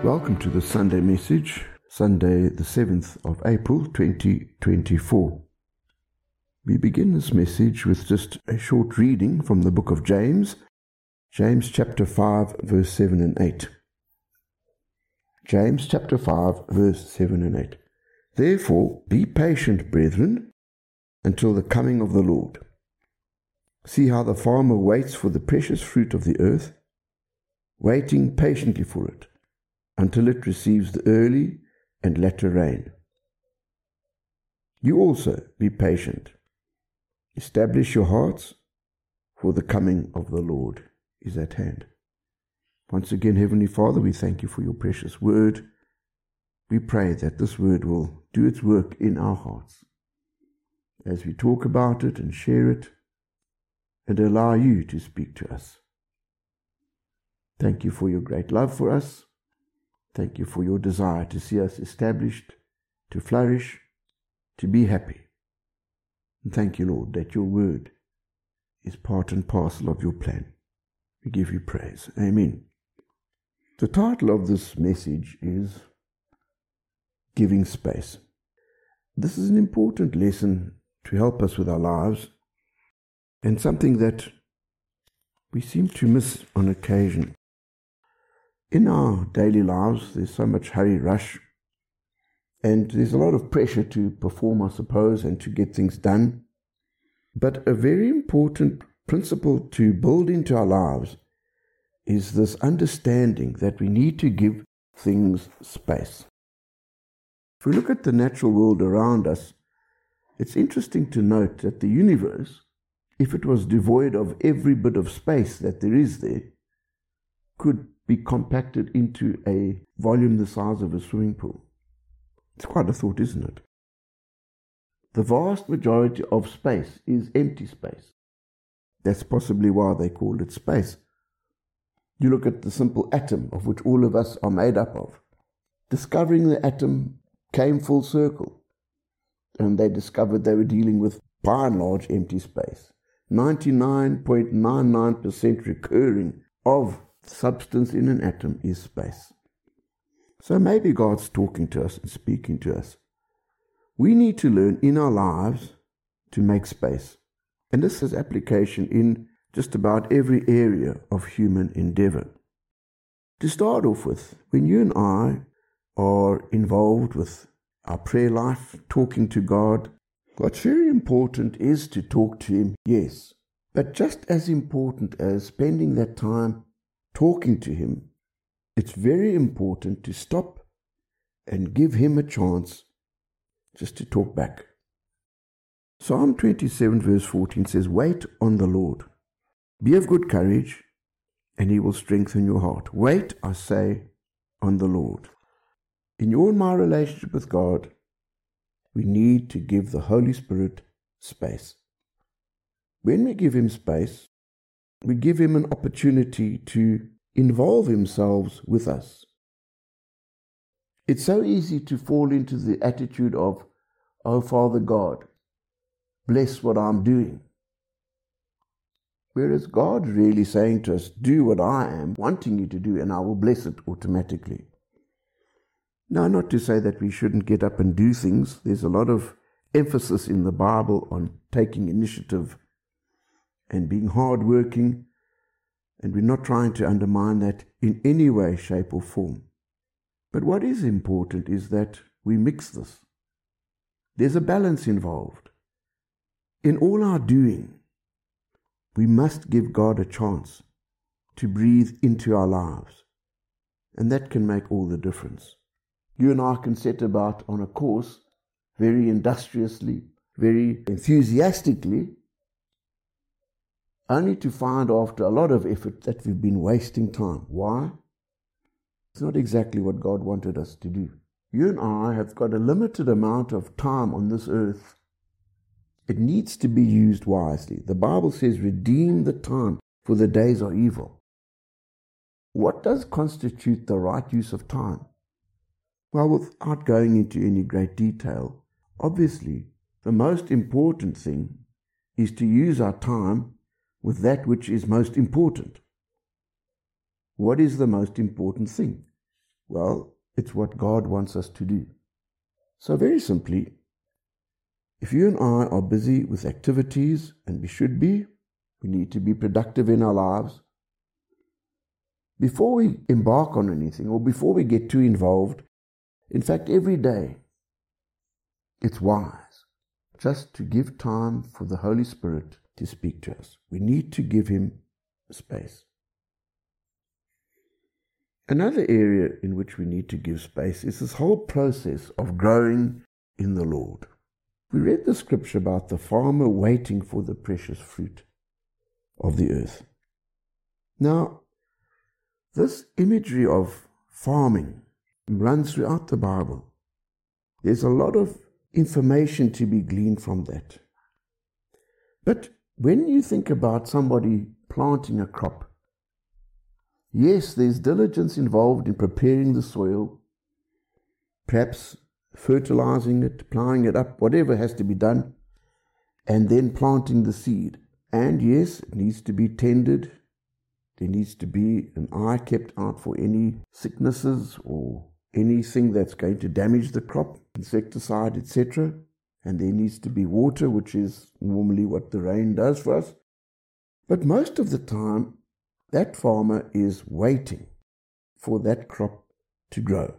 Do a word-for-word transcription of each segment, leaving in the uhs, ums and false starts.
Welcome to the Sunday message, Sunday the seventh of April twenty twenty-four. We begin this message with just a short reading from the book of James, James chapter five, verse seven and eight. James chapter five, verse seven and eight. Therefore, be patient, brethren, until the coming of the Lord. See how the farmer waits for the precious fruit of the earth, waiting patiently for it, until it receives the early and latter rain. You also be patient. Establish your hearts, for the coming of the Lord is at hand. Once again, Heavenly Father, we thank you for your precious word. We pray that this word will do its work in our hearts as we talk about it and share it and allow you to speak to us. Thank you for your great love for us. Thank you for your desire to see us established, to flourish, to be happy. And thank you, Lord, that your word is part and parcel of your plan. We give you praise. Amen. The title of this message is Giving Space. This is an important lesson to help us with our lives, and something that we seem to miss on occasion. In our daily lives, there's so much hurry, rush, and there's a lot of pressure to perform, I suppose, and to get things done. But a very important principle to build into our lives is this understanding that we need to give things space. If we look at the natural world around us, it's interesting to note that the universe, if it was devoid of every bit of space that there is there, could be compacted into a volume the size of a swimming pool. It's quite a thought, isn't it? The vast majority of space is empty space. That's possibly why they call it space. You look at the simple atom of which all of us are made up of. Discovering the atom came full circle, and they discovered they were dealing with, by and large, empty space. ninety-nine point nine nine percent recurring of substance in an atom is space. So maybe God's talking to us and speaking to us. We need to learn in our lives to make space. And this has application in just about every area of human endeavor. To start off with, when you and I are involved with our prayer life, talking to God, what's very important is to talk to Him, yes. But just as important as spending that time talking to Him, it's very important to stop and give Him a chance just to talk back. Psalm twenty-seven verse fourteen says, wait on the Lord. Be of good courage, and He will strengthen your heart. Wait, I say, on the Lord. In your and my relationship with God, we need to give the Holy Spirit space. When we give Him space, we give Him an opportunity to involve Himself with us. It's so easy to fall into the attitude of, oh, Father God, bless what I'm doing. Whereas God's really saying to us, do what I am wanting you to do, and I will bless it automatically. Now, not to say that we shouldn't get up and do things. There's a lot of emphasis in the Bible on taking initiative and being hardworking, and we're not trying to undermine that in any way, shape or form. But what is important is that we mix this. There's a balance involved. In all our doing, we must give God a chance to breathe into our lives, and that can make all the difference. You and I can set about on a course very industriously, very enthusiastically, only to find after a lot of effort that we've been wasting time. Why? It's not exactly what God wanted us to do. You and I have got a limited amount of time on this earth. It needs to be used wisely. The Bible says, redeem the time, for the days are evil. What does constitute the right use of time? Well, without going into any great detail, obviously, the most important thing is to use our time with that which is most important. What is the most important thing? Well, it's what God wants us to do. So very simply, if you and I are busy with activities, and we should be, we need to be productive in our lives, before we embark on anything or before we get too involved, in fact, every day, it's wise just to give time for the Holy Spirit to speak to us. We need to give Him space. Another area in which we need to give space is this whole process of growing in the Lord. We read the scripture about the farmer waiting for the precious fruit of the earth. Now, this imagery of farming runs throughout the Bible. There's a lot of information to be gleaned from that. But when you think about somebody planting a crop, yes, there's diligence involved in preparing the soil, perhaps fertilizing it, plowing it up, whatever has to be done, and then planting the seed. And yes, it needs to be tended. There needs to be an eye kept out for any sicknesses or anything that's going to damage the crop, insecticide, et cetera. And there needs to be water, which is normally what the rain does for us. But most of the time, that farmer is waiting for that crop to grow.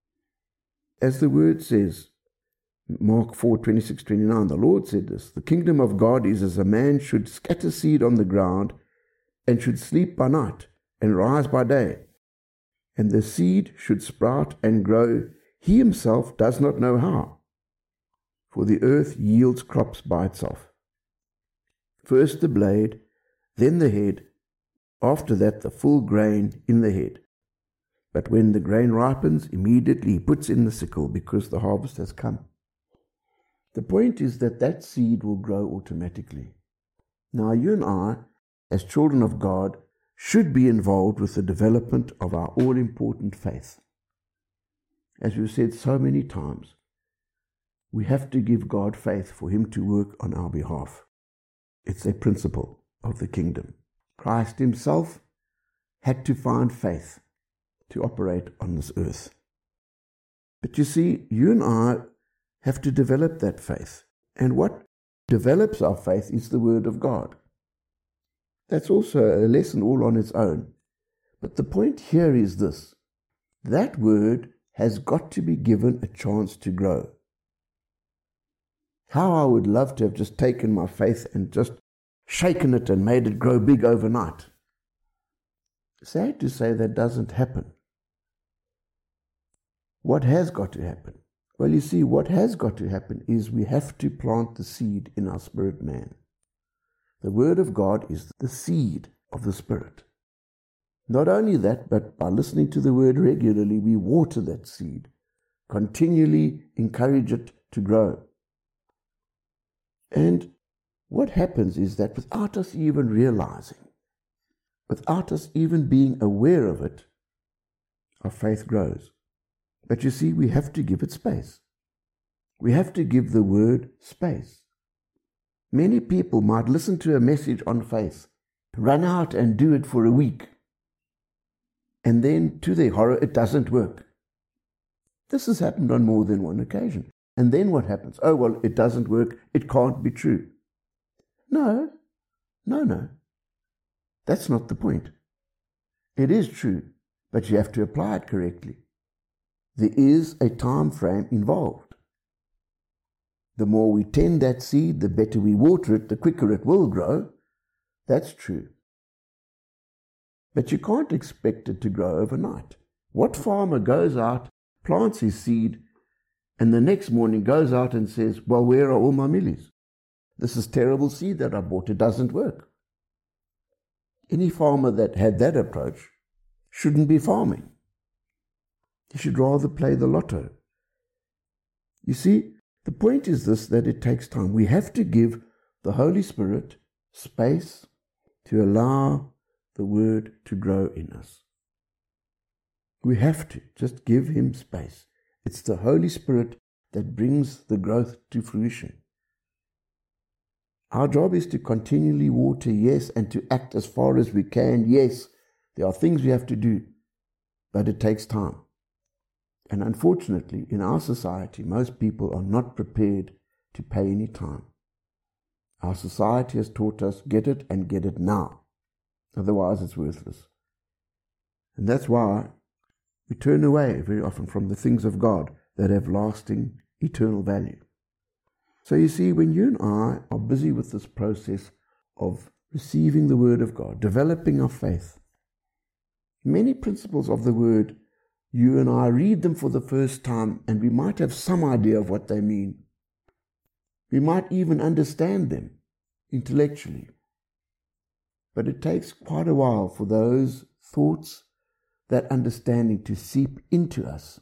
As the word says, Mark four, twenty-six, twenty-nine, the Lord said this, "The kingdom of God is as a man should scatter seed on the ground and should sleep by night and rise by day. And the seed should sprout and grow. He himself does not know how. For the earth yields crops by itself. First the blade, then the head, after that the full grain in the head. But when the grain ripens, immediately he puts in the sickle, because the harvest has come." The point is that that seed will grow automatically. Now you and I, as children of God, should be involved with the development of our all-important faith. As we've said so many times, we have to give God faith for Him to work on our behalf. It's a principle of the kingdom. Christ Himself had to find faith to operate on this earth. But you see, you and I have to develop that faith. And what develops our faith is the Word of God. That's also a lesson all on its own. But the point here is this: that Word has got to be given a chance to grow. How I would love to have just taken my faith and just shaken it and made it grow big overnight. Sad to say, that doesn't happen. What has got to happen? Well, you see, what has got to happen is we have to plant the seed in our spirit man. The Word of God is the seed of the Spirit. Not only that, but by listening to the Word regularly, we water that seed, continually encourage it to grow. And what happens is that without us even realizing, without us even being aware of it, our faith grows. But you see, we have to give it space. We have to give the Word space. Many people might listen to a message on faith, run out and do it for a week, and then, to their horror, it doesn't work. This has happened on more than one occasion. And then what happens? Oh, well, it doesn't work. It can't be true. No, no, no. That's not the point. It is true, but you have to apply it correctly. There is a time frame involved. The more we tend that seed, the better we water it, the quicker it will grow. That's true. But you can't expect it to grow overnight. What farmer goes out, plants his seed, and the next morning goes out and says, well, where are all my millies? This is terrible seed that I bought. It doesn't work. Any farmer that had that approach shouldn't be farming. He should rather play the lotto. You see, the point is this, that it takes time. We have to give the Holy Spirit space to allow the Word to grow in us. We have to just give Him space. It's the Holy Spirit that brings the growth to fruition. Our job is to continually water, yes, and to act as far as we can, yes. There are things we have to do, but it takes time. And unfortunately, in our society, most people are not prepared to pay any time. Our society has taught us, get it and get it now. Otherwise, it's worthless. And that's why we turn away very often from the things of God that have lasting, eternal value. So you see, when you and I are busy with this process of receiving the Word of God, developing our faith, many principles of the Word, you and I read them for the first time, and we might have some idea of what they mean. We might even understand them intellectually. But it takes quite a while for those thoughts, that understanding to seep into us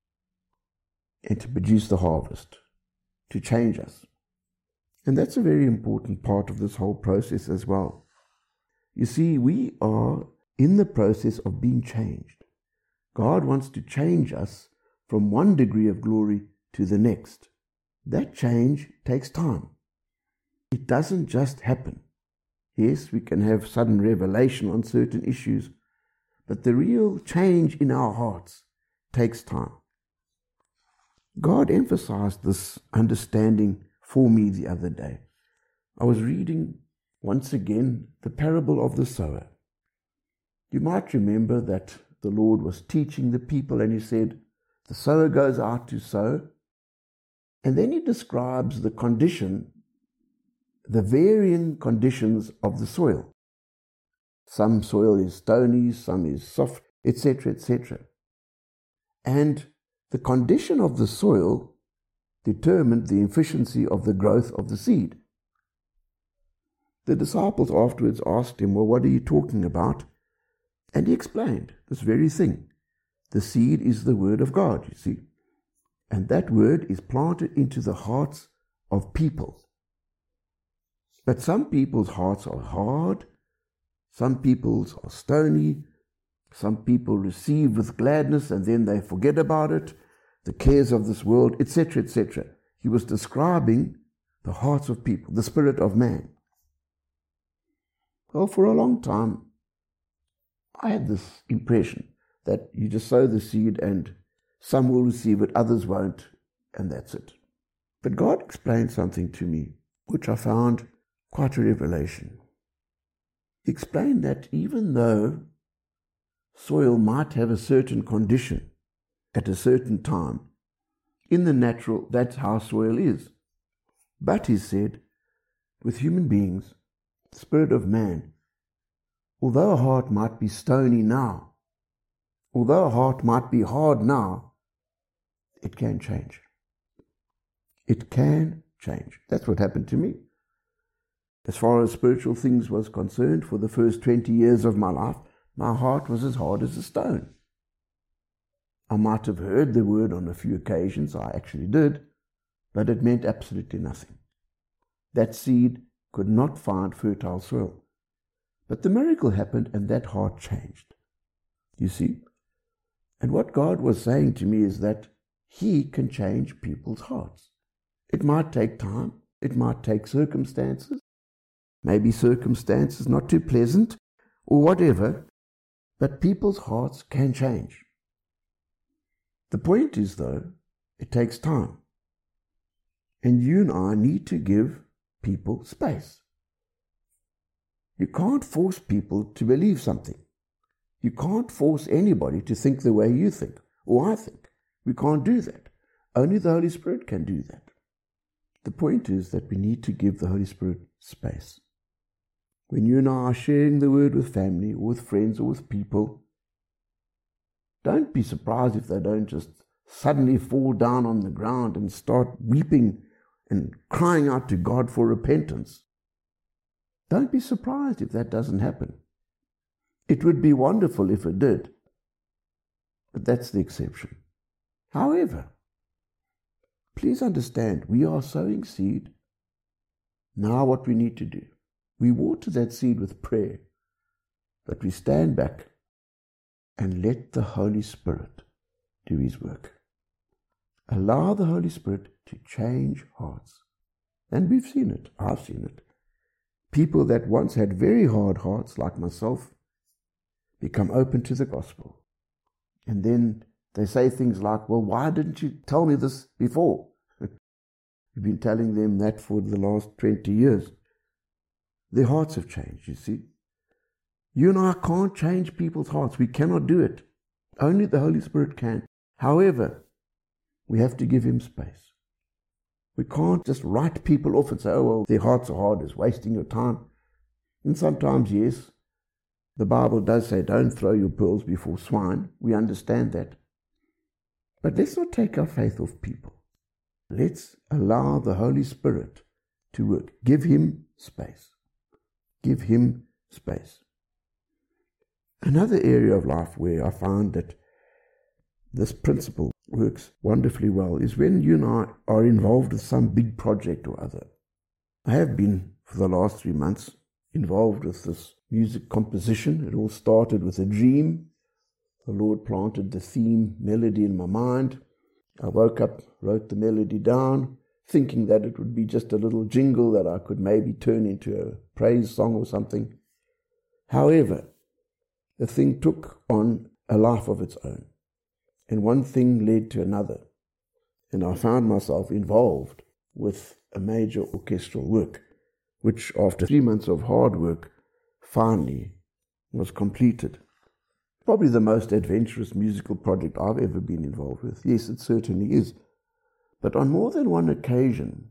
and to produce the harvest, to change us. And that's a very important part of this whole process as well. You see, we are in the process of being changed. God wants to change us from one degree of glory to the next. That change takes time. It doesn't just happen. Yes, we can have sudden revelation on certain issues, but the real change in our hearts takes time. God emphasized this understanding for me the other day. I was reading once again the parable of the sower. You might remember that the Lord was teaching the people and he said, the sower goes out to sow, and then he describes the condition, the varying conditions of the soil. Some soil is stony, some is soft, et cetera, et cetera. And the condition of the soil determined the efficiency of the growth of the seed. The disciples afterwards asked him, well, what are you talking about? And he explained this very thing. The seed is the word of God, you see. And that word is planted into the hearts of people. But some people's hearts are hard, some people's are stony, some people receive with gladness and then they forget about it, the cares of this world, et cetera, et cetera. He was describing the hearts of people, the spirit of man. Well, for a long time, I had this impression that you just sow the seed and some will receive it, others won't, and that's it. But God explained something to me, which I found quite a revelation. He explained that even though soil might have a certain condition at a certain time, in the natural, that's how soil is. But, he said, with human beings, the spirit of man, although a heart might be stony now, although a heart might be hard now, it can change. It can change. That's what happened to me. As far as spiritual things was concerned, for the first twenty years of my life, my heart was as hard as a stone. I might have heard the word on a few occasions, I actually did, but it meant absolutely nothing. That seed could not find fertile soil. But the miracle happened and that heart changed. You see? And what God was saying to me is that He can change people's hearts. It might take time, it might take circumstances, maybe circumstances not too pleasant, or whatever, but people's hearts can change. The point is, though, it takes time. And you and I need to give people space. You can't force people to believe something. You can't force anybody to think the way you think, or I think. We can't do that. Only the Holy Spirit can do that. The point is that we need to give the Holy Spirit space. When you and I are sharing the word with family, or with friends, or with people, don't be surprised if they don't just suddenly fall down on the ground and start weeping and crying out to God for repentance. Don't be surprised if that doesn't happen. It would be wonderful if it did, but that's the exception. However, please understand, we are sowing seed. Now what we need to do, we water that seed with prayer, but we stand back and let the Holy Spirit do His work. Allow the Holy Spirit to change hearts. And we've seen it. I've seen it. People that once had very hard hearts, like myself, become open to the gospel. And then They say things like, well, why didn't you tell me this before? You've been telling them that for the last twenty years. Their hearts have changed, you see. You and I can't change people's hearts. We cannot do it. Only the Holy Spirit can. However, we have to give him space. We can't just write people off and say, oh, well, their hearts are hard, it's wasting your time. And sometimes, yes, the Bible does say, don't throw your pearls before swine. We understand that. But let's not take our faith off people. Let's allow the Holy Spirit to work. Give him space. Give him space. Another area of life where I found that this principle works wonderfully well is when you and I are involved with some big project or other. I have been, for the last three months, involved with this music composition. It all started with a dream. The Lord planted the theme melody in my mind. I woke up, wrote the melody down, thinking that it would be just a little jingle that I could maybe turn into a praise song or something. However, the thing took on a life of its own. And one thing led to another. And I found myself involved with a major orchestral work, which after three months of hard work, finally was completed. Probably the most adventurous musical project I've ever been involved with. Yes, it certainly is. But on more than one occasion,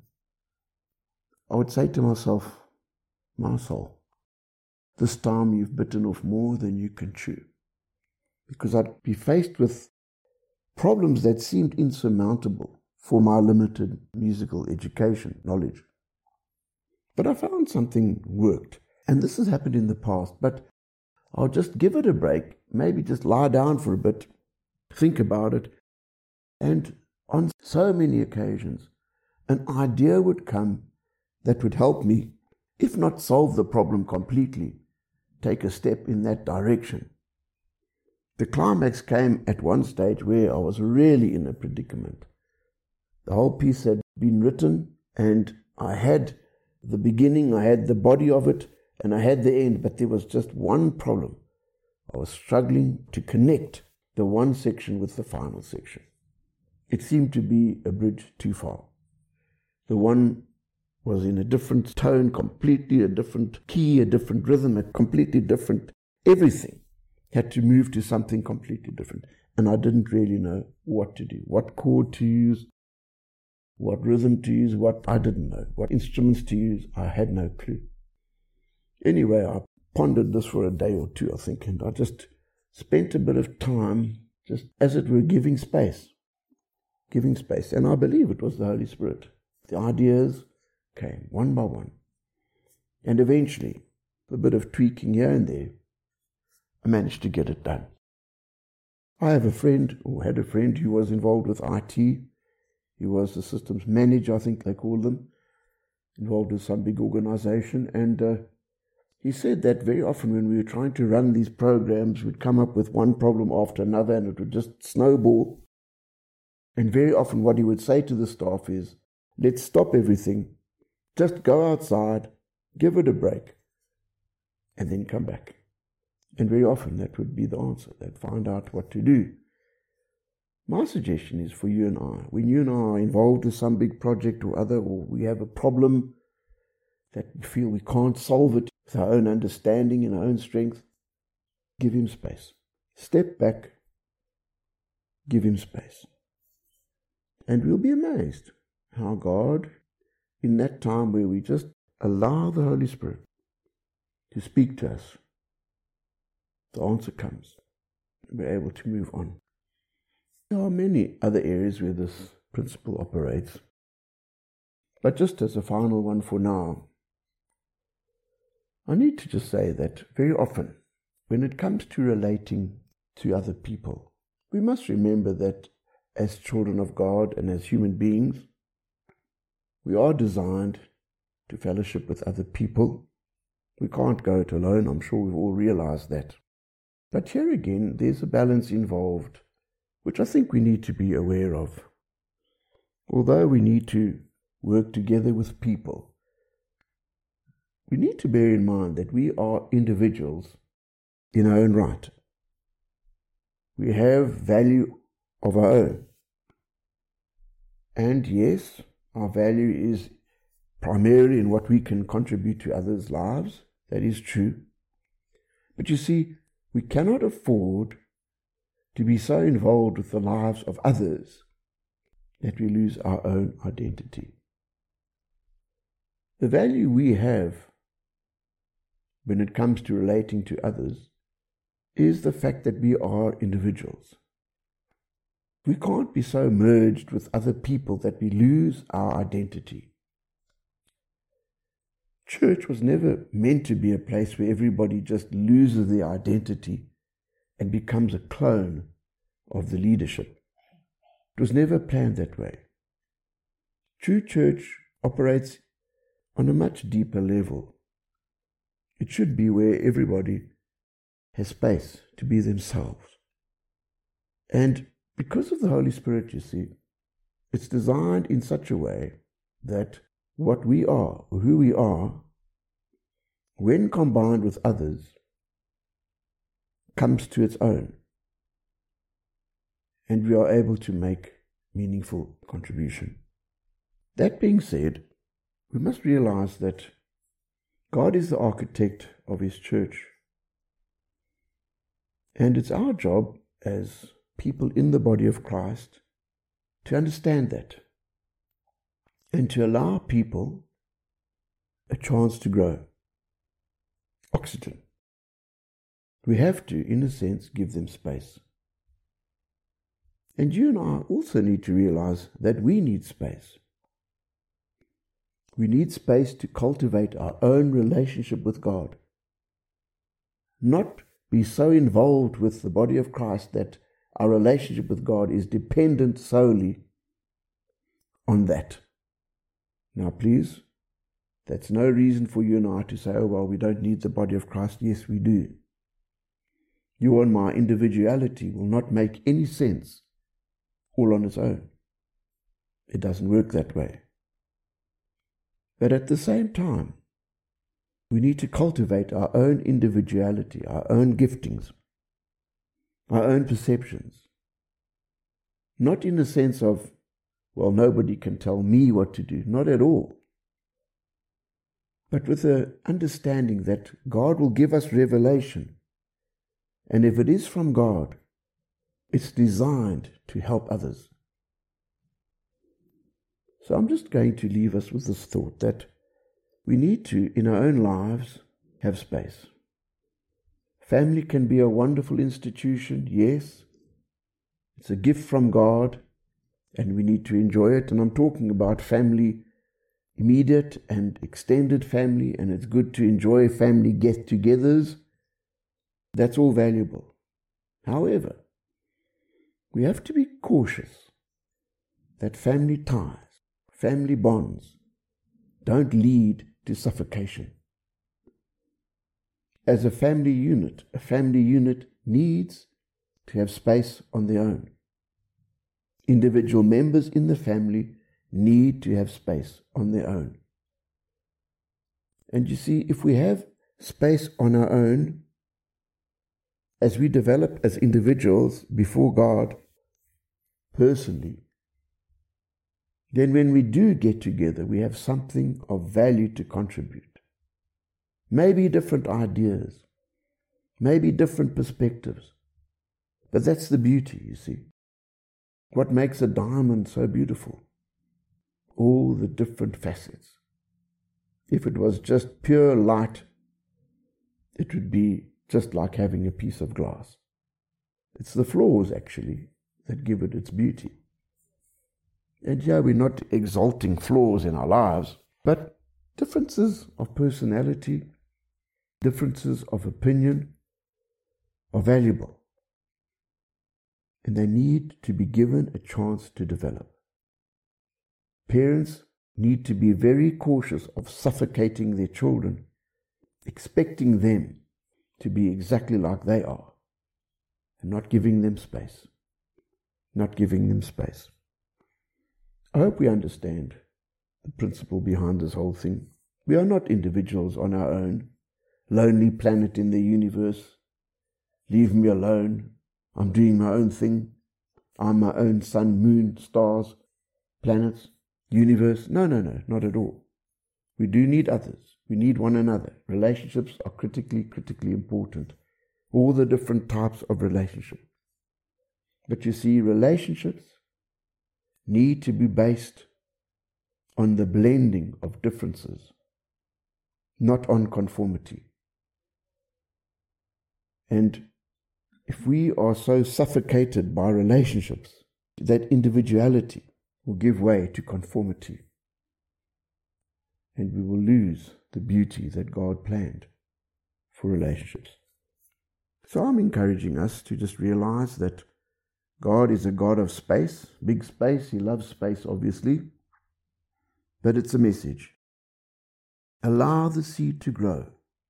I would say to myself, my soul, this time you've bitten off more than you can chew. Because I'd be faced with problems that seemed insurmountable for my limited musical education, knowledge. But I found something worked. And this has happened in the past, but I'll just give it a break, maybe just lie down for a bit, think about it. And on so many occasions, an idea would come that would help me, if not solve the problem completely, take a step in that direction. The climax came at one stage where I was really in a predicament. The whole piece had been written, and I had the beginning, I had the body of it, and I had the end, but there was just one problem. I was struggling to connect the one section with the final section. It seemed to be a bridge too far. The one was in a different tone, completely a different key, a different rhythm, a completely different everything. Had to move to something completely different. And I didn't really know what to do, what chord to use, what rhythm to use, what I didn't know, what instruments to use. I had no clue. Anyway, I pondered this for a day or two, I think, and I just spent a bit of time, just as it were, giving space. Giving space. And I believe it was the Holy Spirit. The ideas came one by one. And eventually, a bit of tweaking here and there, I managed to get it done. I have a friend, or had a friend, who was involved with I T. He was the systems manager, I think they call them, involved with some big organization. And uh, he said that very often when we were trying to run these programs, we'd come up with one problem after another and it would just snowball. And very often what he would say to the staff is, let's stop everything, just go outside, give it a break, and then come back. And very often that would be the answer. They'd find out what to do. My suggestion is for you and I, when you and I are involved with some big project or other, or we have a problem that we feel we can't solve it with our own understanding and our own strength, give him space. Step back, give him space. And we'll be amazed how God, in that time where we just allow the Holy Spirit to speak to us, the answer comes. We're able to move on. There are many other areas where this principle operates. But just as a final one for now, I need to just say that very often, when it comes to relating to other people, we must remember that as children of God and as human beings, we are designed to fellowship with other people. We can't go it alone. I'm sure we've all realized that. But here again, there's a balance involved, which I think we need to be aware of. Although we need to work together with people, we need to bear in mind that we are individuals in our own right. We have value of our own. And yes, our value is primarily in what we can contribute to others' lives. That is true. But you see, we cannot afford to be so involved with the lives of others that we lose our own identity. The value we have when it comes to relating to others is the fact that we are individuals. We can't be so merged with other people that we lose our identity. Church was never meant to be a place where everybody just loses their identity and becomes a clone of the leadership. It was never planned that way. True church operates on a much deeper level. It should be where everybody has space to be themselves. And because of the Holy Spirit, you see, it's designed in such a way that what we are, or who we are, when combined with others, comes to its own. And we are able to make meaningful contribution. That being said, we must realize that God is the architect of His church. And it's our job as people in the body of Christ to understand that and to allow people a chance to grow. Oxygen. We have to, in a sense, give them space. And you and I also need to realize that we need space. We need space to cultivate our own relationship with God. Not be so involved with the body of Christ that our relationship with God is dependent solely on that. Now please, that's no reason for you and I to say, oh well, we don't need the body of Christ. Yes, we do. Your and my individuality will not make any sense all on its own. It doesn't work that way. But at the same time, we need to cultivate our own individuality, our own giftings, our own perceptions. Not in the sense of, well, nobody can tell me what to do. Not at all. But with the understanding that God will give us revelation. And if it is from God, it's designed to help others. So I'm just going to leave us with this thought that we need to, in our own lives, have space. Family can be a wonderful institution, yes. It's a gift from God, and we need to enjoy it. And I'm talking about family, immediate and extended family, and it's good to enjoy family get-togethers. That's all valuable. However, we have to be cautious that family ties, family bonds, don't lead to suffocation. As a family unit, a family unit needs to have space on their own. Individual members in the family need to have space on their own. And you see, if we have space on our own, as we develop as individuals before God, personally, then when we do get together, we have something of value to contribute. Maybe different ideas, maybe different perspectives. But that's the beauty, you see. What makes a diamond so beautiful? All the different facets. If it was just pure light, it would be just like having a piece of glass. It's the flaws, actually, that give it its beauty. And yeah, we're not exalting flaws in our lives, but differences of personality, differences of opinion are valuable. And they need to be given a chance to develop. Parents need to be very cautious of suffocating their children, expecting them to be exactly like they are, and not giving them space. Not giving them space. I hope we understand the principle behind this whole thing. We are not individuals on our own, lonely planet in the universe. Leave me alone. I'm doing my own thing. I'm my own sun, moon, stars, planets, universe. No, no, no, not at all. We do need others. We need one another. Relationships are critically, critically important. All the different types of relationship. But you see, relationships need to be based on the blending of differences, not on conformity. And if we are so suffocated by relationships, that individuality will give way to conformity. And we will lose the beauty that God planned for relationships. So I'm encouraging us to just realize that God is a God of space, big space. He loves space, obviously. But it's a message. Allow the seed to grow.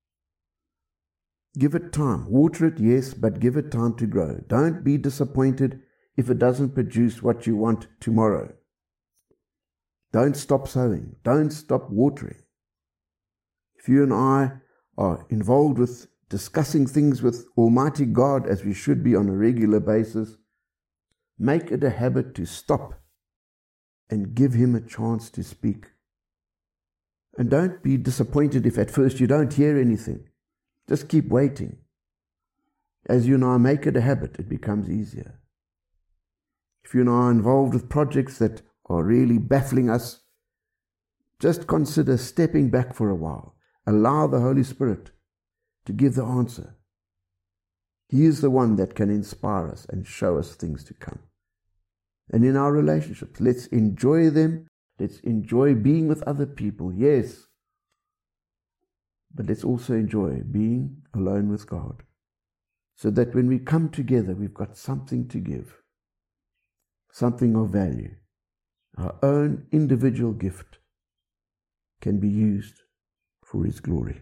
Give it time. Water it, yes, but give it time to grow. Don't be disappointed if it doesn't produce what you want tomorrow. Don't stop sowing. Don't stop watering. If you and I are involved with discussing things with Almighty God, as we should be on a regular basis, make it a habit to stop and give Him a chance to speak. And don't be disappointed if at first you don't hear anything. Just keep waiting. As you and I make it a habit, it becomes easier. If you and I are involved with projects that are really baffling us, just consider stepping back for a while. Allow the Holy Spirit to give the answer. He is the one that can inspire us and show us things to come. And in our relationships, let's enjoy them. Let's enjoy being with other people, yes. But let's also enjoy being alone with God, so that when we come together, we've got something to give, something of value. Our own individual gift can be used for His glory.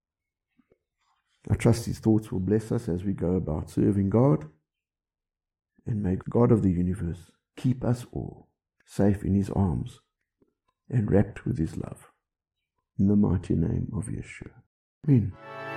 I trust His thoughts will bless us as we go about serving God, and may God of the universe keep us all safe in His arms and wrapped with His love. In the mighty name of Yeshua. Amen.